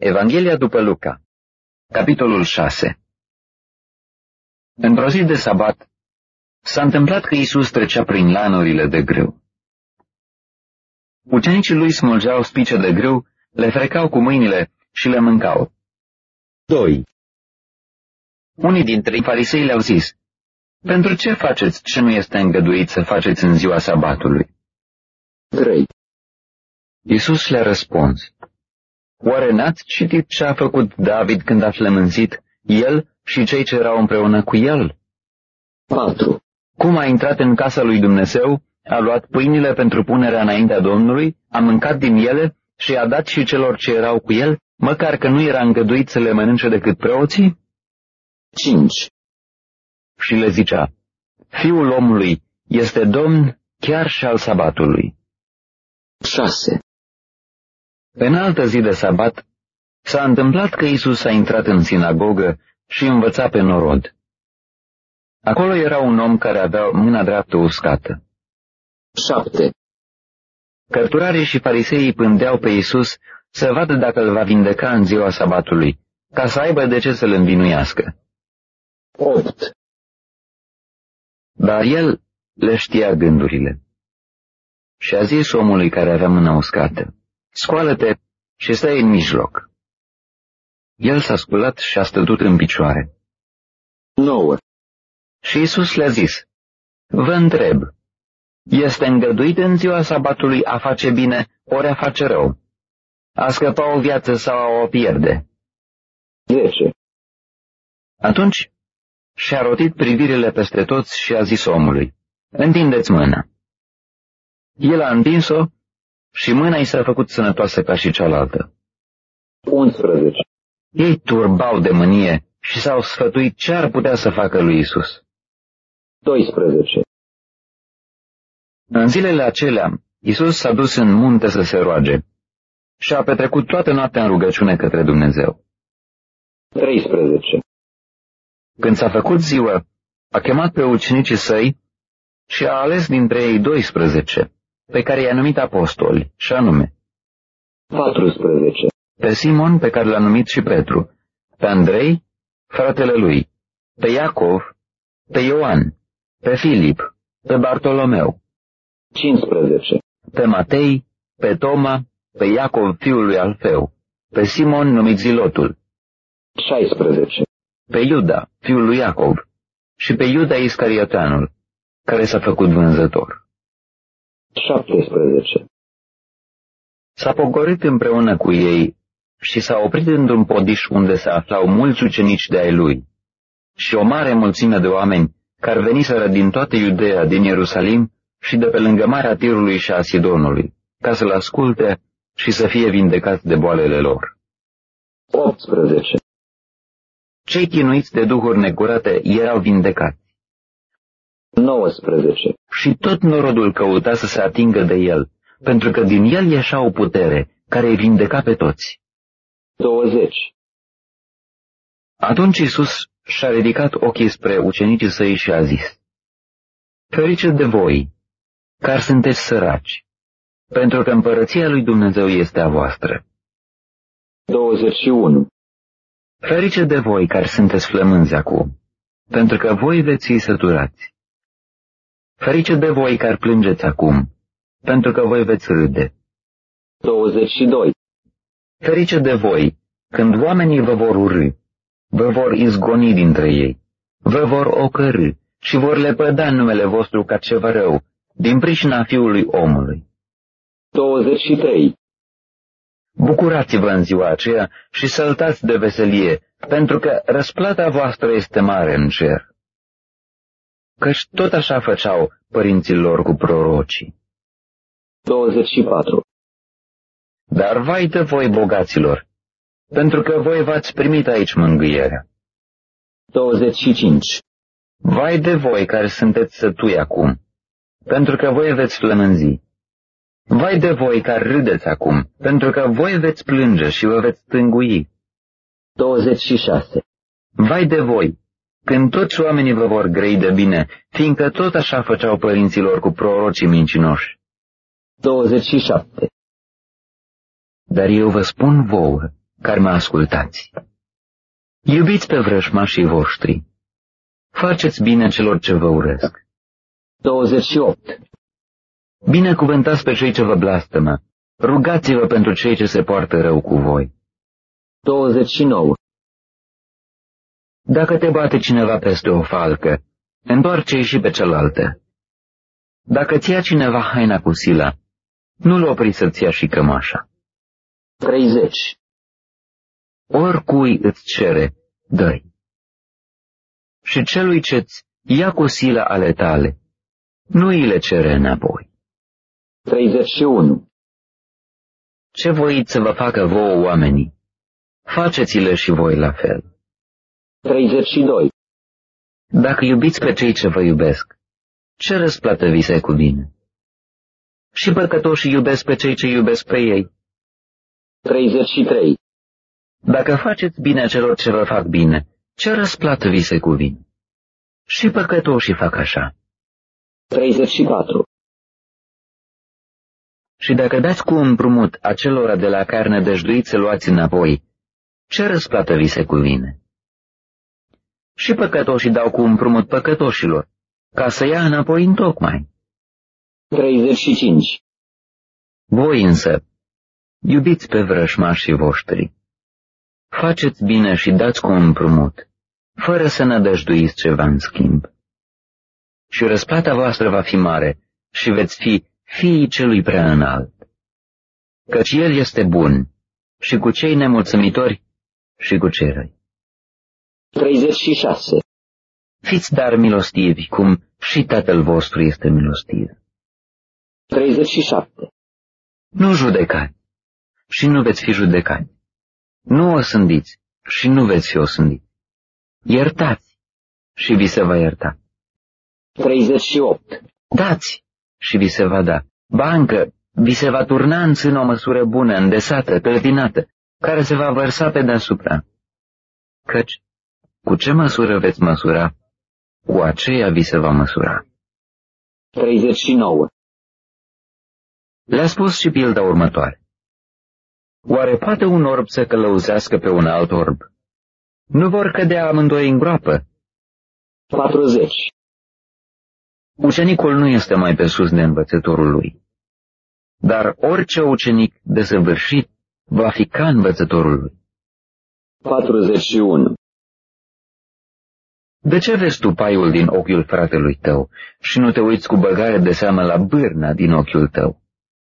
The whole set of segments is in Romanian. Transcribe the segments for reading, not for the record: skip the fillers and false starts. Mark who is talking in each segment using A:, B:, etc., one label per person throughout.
A: Evanghelia după Luca, capitolul 6. Într-o zi de sabat, s-a întâmplat că Iisus trecea prin lanurile de grâu. Ucenicii lui smulgeau spice de grâu, le frecau cu mâinile și le mâncau. 2. Unii dintre farisei le-au zis: pentru ce faceți ce nu este îngăduit să faceți în ziua sabatului?
B: 3.
A: Iisus le-a răspuns: oare n-ați citit ce a făcut David când a flămânzit, el și cei ce erau împreună cu el?
B: 4.
A: Cum a intrat în casa lui Dumnezeu, a luat pâinile pentru punerea înaintea Domnului, a mâncat din ele și a dat și celor ce erau cu el, măcar că nu era îngăduit să le mănânce decât preoții?
B: 5.
A: Și le zicea: Fiul omului este Domn chiar și al sabatului.
B: 6.
A: Pe înaltă zi de sabat s-a întâmplat că Iisus a intrat în sinagogă și învăța pe norod. Acolo era un om care avea mâna dreaptă uscată.
B: 7.
A: Cărturarii și fariseii pândeau pe Iisus să vadă dacă îl va vindeca în ziua sabatului, ca să aibă de ce să-l învinuiască.
B: 8.
A: Dar el le știa gândurile. Și a zis omului care avea mâna uscată: scoală-te și stai în mijloc. El s-a sculat și a stătut în picioare.
B: 9.
A: Și Iisus le-a zis: vă întreb, este îngăduit în ziua sabatului a face bine ori a face rău? A scăpa o viață sau a o pierde?
B: 10.
A: Atunci și-a rotit privirile peste toți și a zis omului: întindeți mâna. El a întins-o și mâna i s-a făcut sănătoasă ca și cealaltă.
B: 11.
A: Ei turbau de mânie și s-au sfătuit ce ar putea să facă lui Iisus.
B: 12.
A: În zilele acelea, Iisus s-a dus în munte să se roage și a petrecut toată noaptea în rugăciune către Dumnezeu.
B: 13.
A: Când s-a făcut ziua, a chemat pe ucenicii săi și a ales dintre ei 12, pe care i-a numit apostoli, și anume:
B: 14.
A: pe Simon, pe care l-a numit și Petru, pe Andrei, fratele lui, pe Iacov, pe Ioan, pe Filip, pe Bartolomeu,
B: 15.
A: pe Matei, pe Toma, pe Iacov fiul lui Alfeu, pe Simon numit Zilotul,
B: 16.
A: pe Iuda fiul lui Iacov și pe Iuda Iscarioteanul, care s-a făcut vânzător.
B: 17.
A: S-a pogorât împreună cu ei și s-a oprit într-un podiș unde se aflau mulți ucenici de ai lui și o mare mulțime de oameni care veniseră din toată Iudeea, din Ierusalim și de pe lângă Marea Tirului și a Sidonului, ca să-l asculte și să fie vindecați de boalele lor.
B: 18.
A: Cei chinuiți de duhuri necurate erau vindecați
B: 19.
A: și tot norodul căuta să se atingă de el, pentru că din el ieșea o putere care îi vindeca pe toți.
B: 20.
A: Atunci Iisus și-a ridicat ochii spre ucenicii săi și a zis: ferice de voi, care sunteți săraci, pentru că împărăția lui Dumnezeu este a voastră.
B: 21.
A: Ferice de voi care sunteți flămânzi acum, pentru că voi veți fi săturați. Ferice de voi care plângeți acum, pentru că voi veți râde.
B: 22.
A: Ferice de voi când oamenii vă vor urâ, vă vor izgoni dintre ei, vă vor ocărî și vor lepăda numele vostru ca ceva rău, din pricina Fiului omului.
B: 23.
A: Bucurați-vă în ziua aceea și săltați de veselie, pentru că răsplata voastră este mare în cer. Căci tot așa făceau părinții lor cu prorocii.
B: 24.
A: Dar vai de voi, bogaților, pentru că voi v-ați primit aici mângâierea.
B: 25.
A: Vai de voi care sunteți sătui acum, pentru că voi veți flămânzi. Vai de voi care râdeți acum, pentru că voi veți plânge și vă veți tângui.
B: 26.
A: Vai de voi, când toți oamenii vă vor grăi de bine, fiindcă tot așa făceau părinților cu prorocii mincinoși.
B: 27.
A: Dar eu vă spun vouă care mă ascultați. Iubiți pe vrăjmașii voștri. Faceți bine celor ce vă urăsc.
B: 28.
A: Binecuvântați pe cei ce vă blastămă. Rugați-vă pentru cei ce se poartă rău cu voi.
B: 29.
A: Dacă te bate cineva peste o falcă, întoarce-i și pe cealaltă. Dacă ți ia cineva haina cu sila, nu-l opri să-ți ia și cămașa.
B: 30.
A: Oricui îți cere, dă-i. Și celui ce-ți ia cu sila ale tale, nu îi le cere înapoi.
B: 31.
A: Ce voiți să vă facă vouă oamenii, faceți-le și voi la fel.
B: 32.
A: Dacă iubiți pe cei ce vă iubesc, ce răsplată vi se cuvine? Și păcătoșii iubesc pe cei ce iubesc pe ei.
B: 33.
A: Dacă faceți bine celor ce vă fac bine, ce răsplată vi se cuvine? Și păcătoșii fac așa.
B: 34.
A: Și dacă dați cu împrumut acelora de la care nădăjduiți să luați înapoi, ce răsplată vi se cuvine? Și păcătoșii dau cu împrumut păcătoșilor, ca să ia înapoi întocmai.
B: 35.
A: Voi însă, iubiți pe vrăjmașii voștri. Faceți bine și dați cu împrumut, fără să nădăjduiți ceva în schimb. Și răsplata voastră va fi mare și veți fi fiii celui prea înalt. Căci El este bun și cu cei nemulțumitori și cu cei răi.
B: 36.
A: Fiți dar milostivi, cum și Tatăl vostru este milostiv.
B: 37.
A: Nu judecați și nu veți fi judecați. Nu osândiți și nu veți fi osândiți. Iertați și vi se va ierta.
B: 38.
A: Dați și vi se va da. Bancă vi se va turna în sân o măsură bună, îndesată, tălpinată, care se va vărsa pe deasupra. Căci, cu ce măsură veți măsura, cu aceea vi se va măsura.
B: 39.
A: Le-a spus și pilda următoare. Oare poate un orb să călăuzească pe un alt orb? Nu vor cădea amândoi în groapă?
B: 40.
A: Ucenicul nu este mai pe sus de învățătorul lui, dar orice ucenic desăvârșit va fi ca învățătorul lui.
B: 41.
A: De ce vezi tu paiul din ochiul fratelui tău și nu te uiți cu băgare de seamă la bârna din ochiul tău?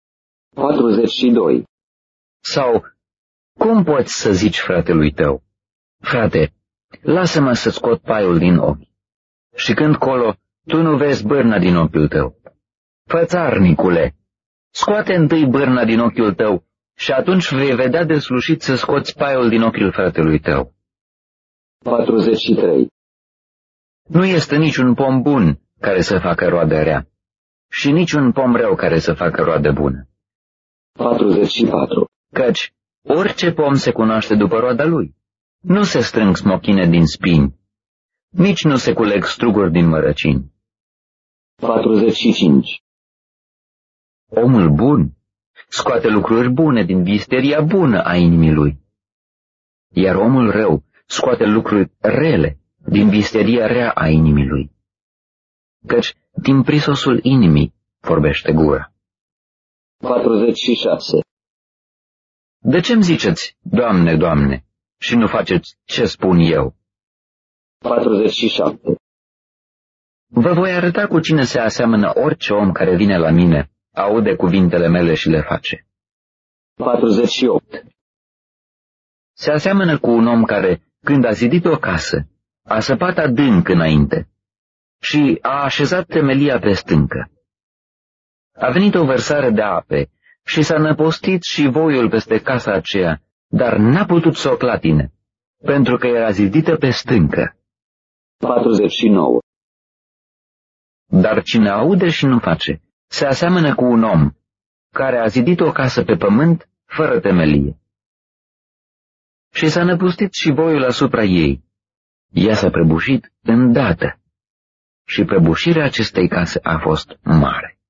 B: 42.
A: Sau, cum poți să zici fratelui tău, frate, lasă-mă să scot paiul din ochi, și când colo, tu nu vezi bârna din ochiul tău? Fățarnicule, scoate întâi bârna din ochiul tău și atunci vei vedea deslușit să scoți paiul din ochiul fratelui tău.
B: 43.
A: Nu este niciun pom bun care să facă roadă rea și niciun pom rău care să facă roadă bună.
B: 44.
A: Căci orice pom se cunoaște după roada lui. Nu se strâng smochine din spini, nici nu se culeg struguri din mărăcini.
B: 45.
A: Omul bun scoate lucruri bune din visteria bună a inimii lui, iar omul rău scoate lucruri rele din visteria rea a inimii lui. Căci din prisosul inimii vorbește gura.
B: 46.
A: De ce-mi ziceți, Doamne, Doamne, și nu faceți ce spun eu?
B: 47.
A: Vă voi arăta cu cine se aseamănă orice om care vine la mine, aude cuvintele mele și le face.
B: 48.
A: Se aseamănă cu un om care, când a zidit o casă, a săpat adânc înainte și a așezat temelia pe stâncă. A venit o vărsare de ape și s-a năpostit și voiul peste casa aceea, dar n-a putut să o clatine, pentru că era zidită pe stâncă.
B: 49.
A: Dar cine aude și nu face, se aseamănă cu un om care a zidit o casă pe pământ fără temelie. Și s-a năpustit și voiul asupra ei. Ea s-a prăbușit îndată și prăbușirea acestei case a fost mare.